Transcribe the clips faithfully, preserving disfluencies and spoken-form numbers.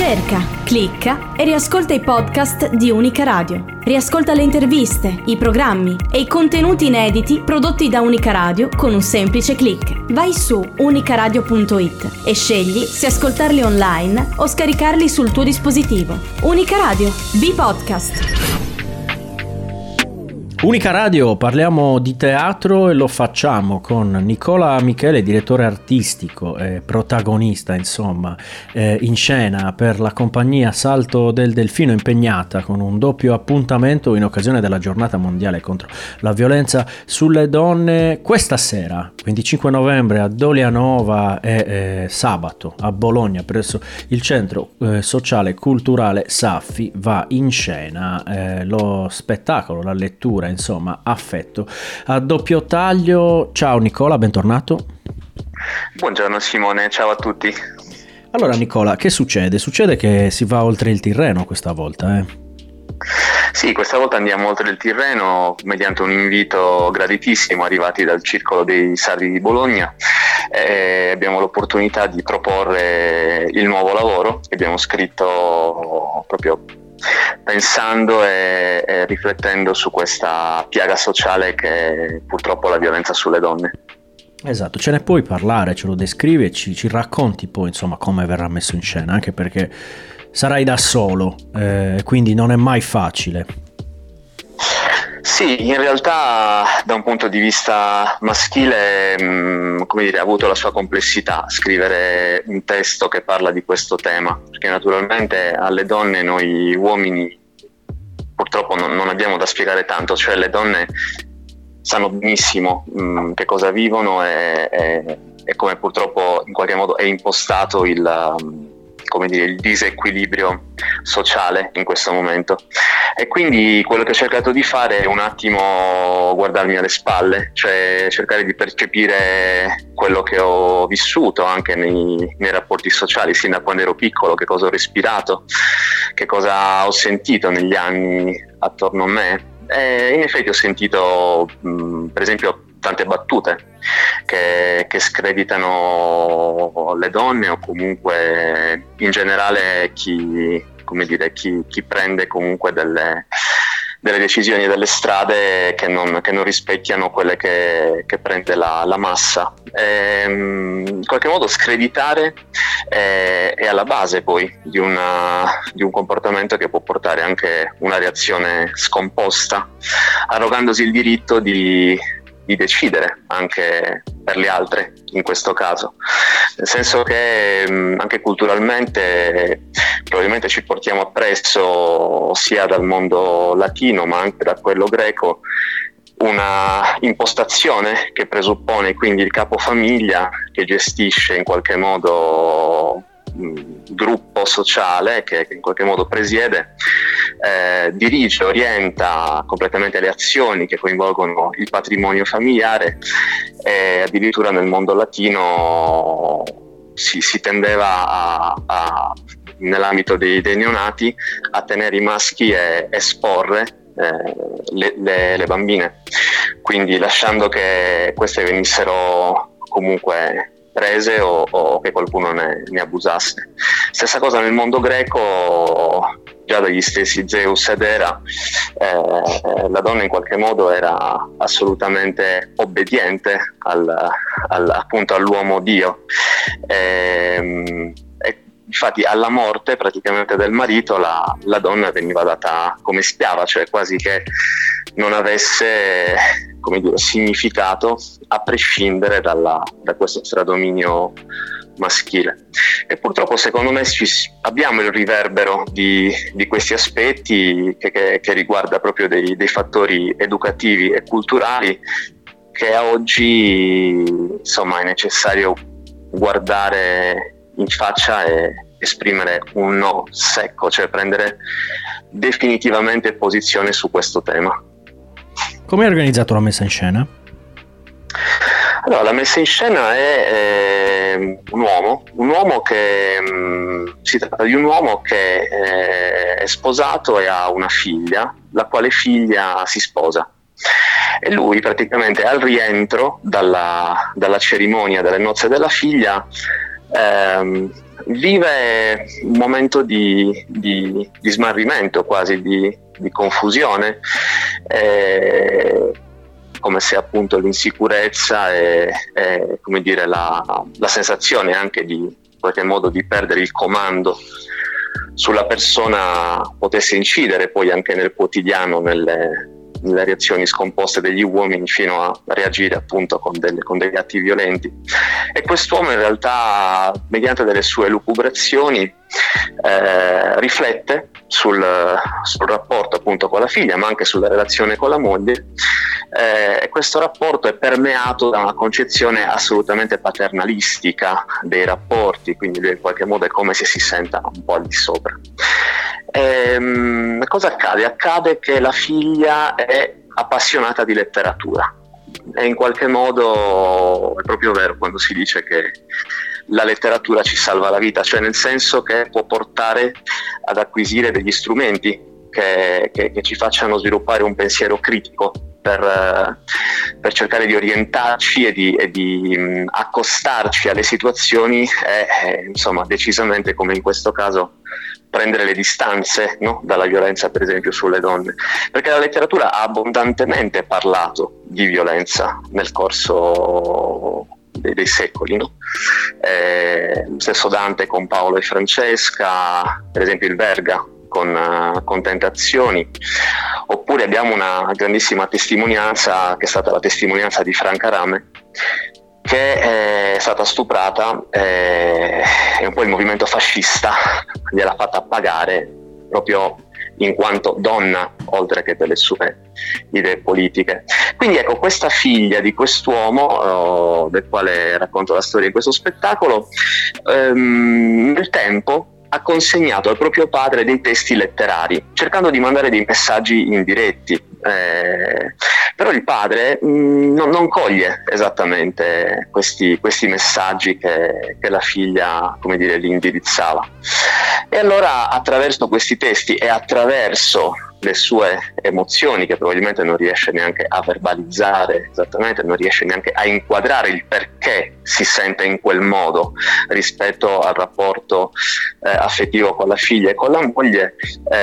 Cerca, clicca e riascolta i podcast di Unica Radio. Riascolta le interviste, i programmi e i contenuti inediti prodotti da Unica Radio con un semplice click. Vai su unicaradio punto it e scegli se ascoltarli online o scaricarli sul tuo dispositivo. Unica Radio, B-Podcast. Unica Radio, parliamo di teatro e lo facciamo con Nicola Michele, direttore artistico e protagonista, insomma, eh, in scena per la compagnia Salto del Delfino, impegnata con un doppio appuntamento in occasione della giornata mondiale contro la violenza sulle donne. Questa sera, venticinque novembre, a Dolianova e eh, sabato a Bologna presso il centro eh, sociale e culturale Saffi va in scena eh, lo spettacolo, la lettura, insomma, affetto a doppio taglio. Ciao Nicola, bentornato. Buongiorno Simone, ciao a tutti. Allora Nicola, che succede? Succede che si va oltre il Tirreno questa volta, eh? Sì, questa volta andiamo oltre il Tirreno mediante un invito graditissimo arrivati dal Circolo dei Sardi di Bologna. E abbiamo l'opportunità di proporre il nuovo lavoro che abbiamo scritto proprio pensando e, e riflettendo su questa piaga sociale che è purtroppo la violenza sulle donne. Esatto, ce ne puoi parlare, ce lo descrivi e ci, ci racconti poi, insomma, come verrà messo in scena, anche perché sarai da solo, eh, quindi non è mai facile. Sì, in realtà da un punto di vista maschile, mh, come dire, ha avuto la sua complessità scrivere un testo che parla di questo tema, perché naturalmente alle donne noi uomini purtroppo non, non abbiamo da spiegare tanto, cioè le donne sanno benissimo mh, che cosa vivono e, e, e come purtroppo in qualche modo è impostato il... Um, come dire, il disequilibrio sociale in questo momento. E quindi quello che ho cercato di fare è un attimo guardarmi alle spalle, cioè cercare di percepire quello che ho vissuto anche nei, nei rapporti sociali, sin da quando ero piccolo, che cosa ho respirato, che cosa ho sentito negli anni attorno a me. E in effetti ho sentito, mh, per esempio, tante battute che, che screditano le donne o comunque in generale chi, come dire, chi, chi prende comunque delle, delle decisioni e delle strade che non, che non rispecchiano quelle che, che prende la, la massa. E, in qualche modo screditare è, è alla base poi di, una, di un comportamento che può portare anche una reazione scomposta, arrogandosi il diritto di di decidere anche per le altre in questo caso, nel senso che mh, anche culturalmente probabilmente ci portiamo appresso sia dal mondo latino ma anche da quello greco una impostazione che presuppone quindi il capofamiglia che gestisce in qualche modo mh, gruppo sociale che, che in qualche modo presiede, eh, dirige, orienta completamente le azioni che coinvolgono il patrimonio familiare e addirittura nel mondo latino si, si tendeva a, a, nell'ambito dei, dei neonati a tenere i maschi e esporre eh, le, le, le bambine, quindi lasciando che queste venissero comunque prese o, o che qualcuno ne, ne abusasse. Stessa cosa nel mondo greco, già dagli stessi Zeus ed Era, eh, la donna in qualche modo era assolutamente obbediente al, al, appunto all'uomo Dio. E, e infatti alla morte praticamente del marito la, la donna veniva data come schiava, cioè quasi che non avesse, come dire, significato a prescindere dalla, da questo stradominio maschile. E purtroppo secondo me ci, abbiamo il riverbero di, di questi aspetti che, che, che riguarda proprio dei, dei fattori educativi e culturali che a oggi insomma è necessario guardare in faccia e esprimere un no secco, cioè prendere definitivamente posizione su questo tema. Come hai organizzato la messa in scena? Allora, la messa in scena è eh, un uomo, un uomo che mh, si tratta di un uomo che eh, è sposato e ha una figlia, la quale figlia si sposa. E lui praticamente al rientro dalla, dalla cerimonia delle nozze della figlia ehm, vive un momento di, di, di smarrimento, quasi di, di confusione, eh, come se appunto l'insicurezza e, e come dire, la, la sensazione anche di in qualche modo di perdere il comando sulla persona potesse incidere poi anche nel quotidiano, nelle, nelle reazioni scomposte degli uomini, fino a reagire appunto con, delle, con degli atti violenti. E quest'uomo in realtà, mediante delle sue lucubrazioni, eh, riflette sul, sul rapporto appunto con la figlia, ma anche sulla relazione con la moglie. Eh, e questo rapporto è permeato da una concezione assolutamente paternalistica dei rapporti, quindi lui in qualche modo è come se si senta un po' al di sopra. Ehm, cosa accade? Accade che la figlia è appassionata di letteratura, e in qualche modo è proprio vero quando si dice che la letteratura ci salva la vita, cioè nel senso che può portare ad acquisire degli strumenti che, che, che ci facciano sviluppare un pensiero critico per, per cercare di orientarci e di, e di mh, accostarci alle situazioni e, e insomma decisamente, come in questo caso, prendere le distanze, no? dalla violenza per esempio sulle donne, perché la letteratura ha abbondantemente parlato di violenza nel corso dei, dei secoli, no? Eh, stesso Dante con Paolo e Francesca, per esempio il Verga con, uh, con Tentazioni, oppure abbiamo una grandissima testimonianza che è stata la testimonianza di Franca Rame, che è stata stuprata eh, e un po' il movimento fascista gliel'ha fatta pagare proprio in quanto donna, oltre che per le sue idee politiche. Quindi ecco, questa figlia di quest'uomo, oh, del quale racconto la storia in questo spettacolo, ehm, nel tempo ha consegnato al proprio padre dei testi letterari, cercando di mandare dei messaggi indiretti. Eh, però il padre mh, non, non coglie esattamente questi, questi messaggi che, che la figlia, come dire, gli indirizzava. E allora, attraverso questi testi e attraverso le sue emozioni, che probabilmente non riesce neanche a verbalizzare esattamente, non riesce neanche a inquadrare il perché si sente in quel modo rispetto al rapporto eh, affettivo con la figlia e con la moglie,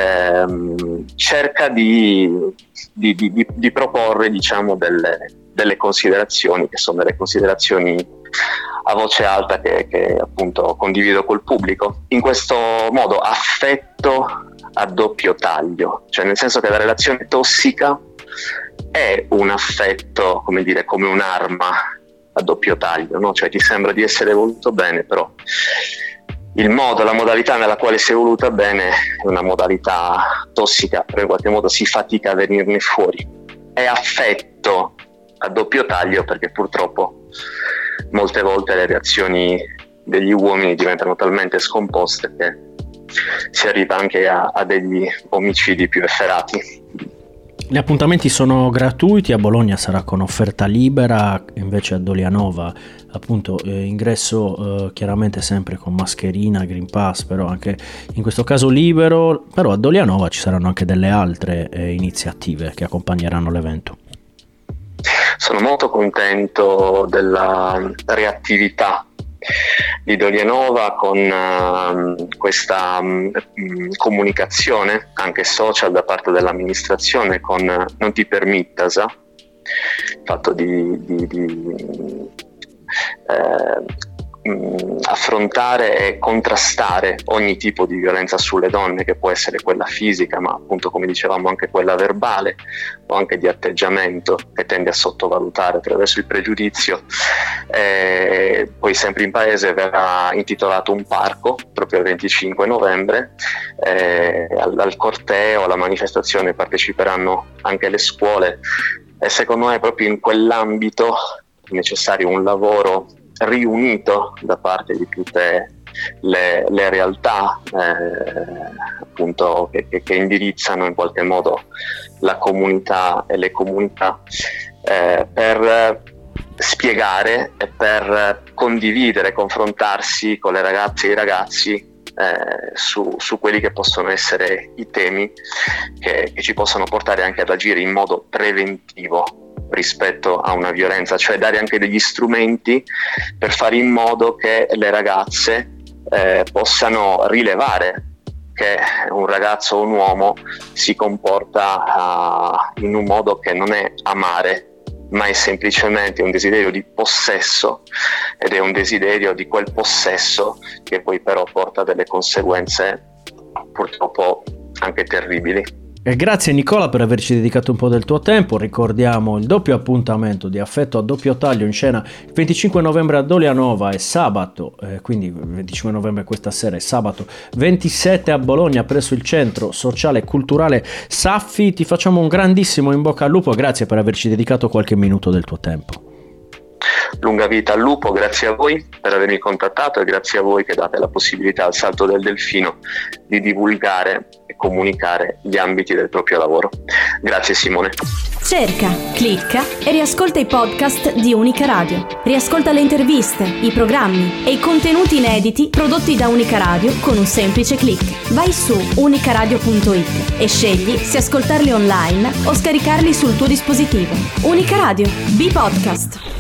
ehm, cerca di, di, di, di proporre, diciamo, delle, delle considerazioni che sono delle considerazioni a voce alta che, che appunto condivido col pubblico. In questo modo affetto a doppio taglio, cioè nel senso che la relazione tossica è un affetto, come dire, come un'arma a doppio taglio, no? Cioè ti sembra di essere voluto bene, però il modo, la modalità nella quale sei voluta bene è una modalità tossica, però in qualche modo si fatica a venirne fuori. È affetto a doppio taglio perché purtroppo molte volte le reazioni degli uomini diventano talmente scomposte che si arriva anche a, a degli omicidi più efferati. Gli appuntamenti sono gratuiti, a Bologna sarà con offerta libera, invece a Dolianova appunto eh, ingresso eh, chiaramente sempre con mascherina, Green Pass, però anche in questo caso libero. Però a Dolianova ci saranno anche delle altre eh, iniziative che accompagneranno l'evento. Sono molto contento della reattività di Dolianova con uh, questa um, comunicazione anche social da parte dell'amministrazione con uh, Non ti permittasa, il fatto di, di, di eh, mh, affrontare e contrastare ogni tipo di violenza sulle donne, che può essere quella fisica, ma appunto, come dicevamo, anche quella verbale o anche di atteggiamento, che tende a sottovalutare attraverso il pregiudizio. Eh, poi sempre in paese verrà intitolato un parco proprio il venticinque novembre, eh, al, al corteo, alla manifestazione parteciperanno anche le scuole, e secondo me proprio in quell'ambito è necessario un lavoro riunito da parte di tutte le, le realtà eh, appunto che, che, che indirizzano in qualche modo la comunità e le comunità, eh, per spiegare e per condividere, confrontarsi con le ragazze e i ragazzi eh, su, su quelli che possono essere i temi che, che ci possono portare anche ad agire in modo preventivo rispetto a una violenza, cioè dare anche degli strumenti per fare in modo che le ragazze eh, possano rilevare che un ragazzo o un uomo si comporta uh, in un modo che non è amare, ma è semplicemente un desiderio di possesso, ed è un desiderio di quel possesso che poi però porta delle conseguenze purtroppo anche terribili. E grazie Nicola per averci dedicato un po' del tuo tempo. Ricordiamo il doppio appuntamento di Affetto a doppio taglio in scena il venticinque novembre a Dolianova e sabato, eh, quindi il venticinque novembre questa sera e sabato ventisette a Bologna presso il centro sociale e culturale Saffi. Ti facciamo un grandissimo in bocca al lupo, grazie per averci dedicato qualche minuto del tuo tempo. Lunga vita al lupo, grazie a voi per avermi contattato e grazie a voi che date la possibilità al Salto del Delfino di divulgare e comunicare gli ambiti del proprio lavoro. Grazie Simone. Cerca, clicca e riascolta i podcast di Unica Radio. Riascolta le interviste, i programmi e i contenuti inediti prodotti da Unica Radio con un semplice click. Vai su unicaradio punto it e scegli se ascoltarli online o scaricarli sul tuo dispositivo. Unica Radio, B-Podcast.